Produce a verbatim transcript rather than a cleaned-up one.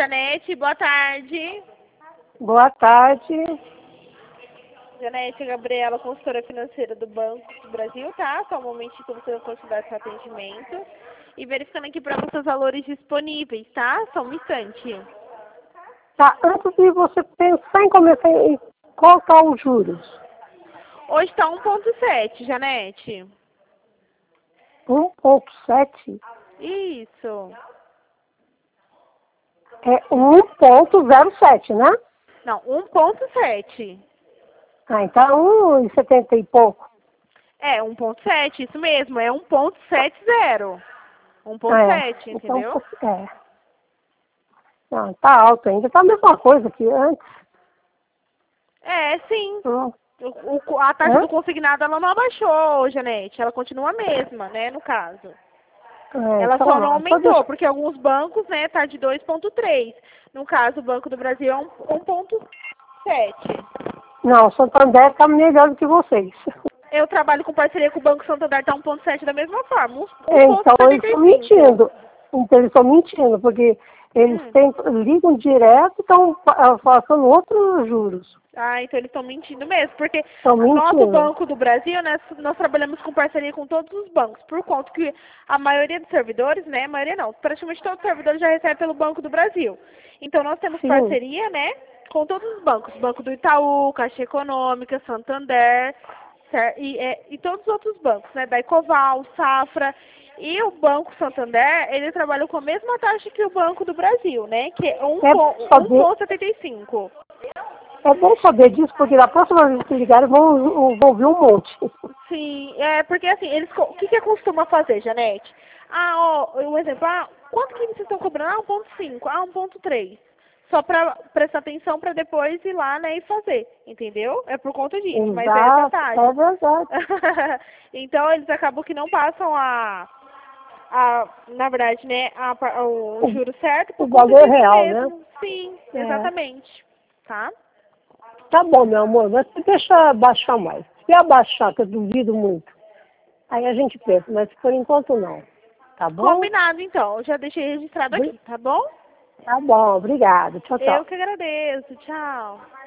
Janete, boa tarde. Boa tarde. Janete, Gabriela, consultora financeira do Banco do Brasil, tá? Só um momentinho que você vai considerar seu atendimento. E verificando aqui para você os valores disponíveis, tá? Só um instante. Tá, antes de você pensar em começar em colocar os juros. Hoje está um ponto sete, Janete. um ponto sete Isso. é um ponto zero sete, né? Não, um ponto sete. Ah, então um e setenta e pouco. É, um ponto sete, isso mesmo, é um ponto sete zero. um ponto sete, É, entendeu? então, é. Não, tá alto ainda. Tá a mesma coisa que antes. É, sim. Hum. O, o, a taxa Hã? do consignado ela não abaixou, Janete. Ela continua a mesma, né, no caso. É, Ela então, só não só aumentou, deixa... porque alguns bancos, né, tá de dois ponto três. No caso, o Banco do Brasil é um ponto sete. Não, o Santander tá melhor do que vocês. Eu trabalho com parceria com o Banco Santander, tá um ponto sete da mesma forma, um É, ponto então eles setenta estão e cinco. mentindo. Então eles estão mentindo, porque eles Hum. têm, ligam direto e estão passando outros juros. Ah, então eles estão mentindo mesmo, porque Estão nós do mentindo. Banco do Brasil, né, nós trabalhamos com parceria com todos os bancos, por conta que a maioria dos servidores, né, a maioria não, praticamente todos os servidores já recebem pelo Banco do Brasil. Então nós temos Sim. parceria, né, com todos os bancos, Banco do Itaú, Caixa Econômica, Santander, e, é, e todos os outros bancos, né, da Ecoval, Safra, e o Banco Santander, ele trabalha com a mesma taxa que o Banco do Brasil, né, que é um É ponto setenta e cinco. É bom saber disso, porque da próxima vez que ligarem vão, vão ouvir um monte. Sim, é porque assim, eles co- o que que costuma fazer, Janete? Ah, ó, um exemplo, ah, quanto que vocês estão cobrando? Ah, um ponto cinco, ah, um ponto três. Só para prestar atenção para depois ir lá, né, e fazer, entendeu? É por conta disso, mas é essa Exato, taxa. é verdade. Então eles acabam que não passam a, a na verdade, né, a, a- o juro certo por O conta valor disso real, né? mesmo. Sim, É. exatamente. Tá? Tá bom, meu amor, mas deixa abaixar mais. Se abaixar, que eu duvido muito, aí a gente pensa, mas por enquanto não. Tá bom? Combinado, então. Eu já deixei registrado Bri- aqui, tá bom? Tá bom, obrigado. Tchau, tchau. Eu que agradeço. Tchau.